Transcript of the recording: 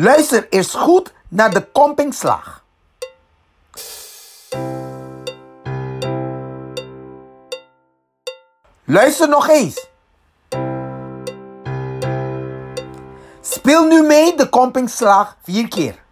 Luister eerst goed naar de kompingslag. Luister nog eens. Speel nu mee de kompingslag 4 keer.